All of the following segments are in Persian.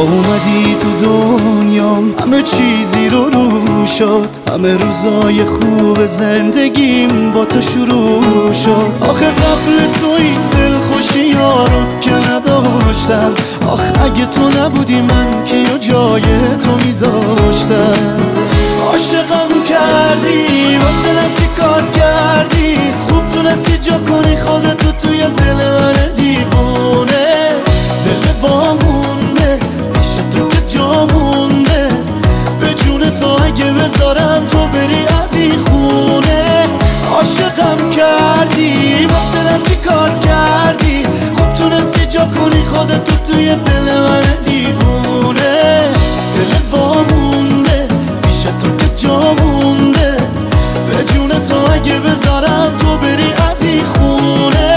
اومدی تو دنیام همه چیزی رو شد، همه روزای خوب زندگیم با تو شروع شد. آخه قبل تو این دلخوشی ها رو که نداشتم، آخه اگه تو نبودی من که یا جای تو میذاشتم. عاشقم کردی با دلم چی کار کردی، خوب تونستی جا کنی خودتو توی دل من دیوونه. دل با مونده پیش تو که جا مونده، به جون تو اگه بذارم تو بری از این خونه. عاشقم کردی با دلم چی کار کردی، خوب تونستی جا کنی خودتو توی دل من دیوونه. دل با مونده پیش تو که جا مونده، به جون تو اگه بذارم تو بری از این خونه.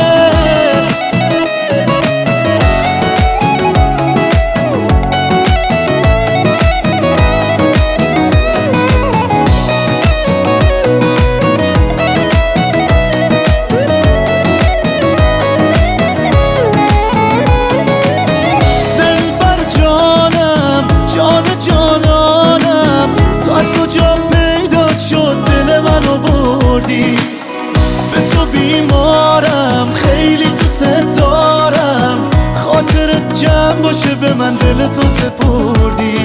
به تو بیمارم خیلی دوست دارم، خاطرت جمع باشه به من دل تو سپردی.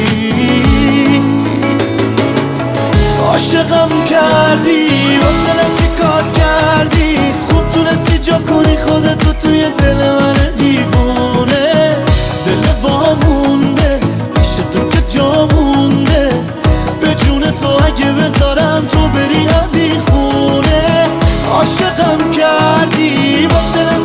عاشقم کردی با دلم چی کار کردی، خوب تونستی جا کنی خودتو توی دل من دیوونه. دل با مونده پیش تو که جا مونده، به جون تو اگه بذارم تو بری از این خونه. عاشقم کردی با دلم